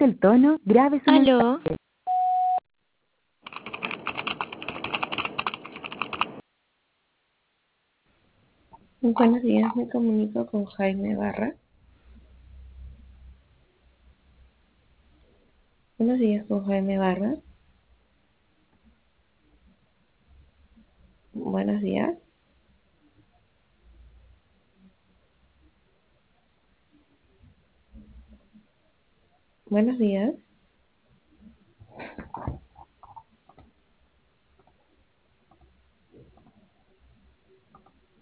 el tono, grabe su Aló, mensaje. Buenos días, me comunico con Jaime Barra. Buenos días con Jaime Barra. Buenos días. Buenos días.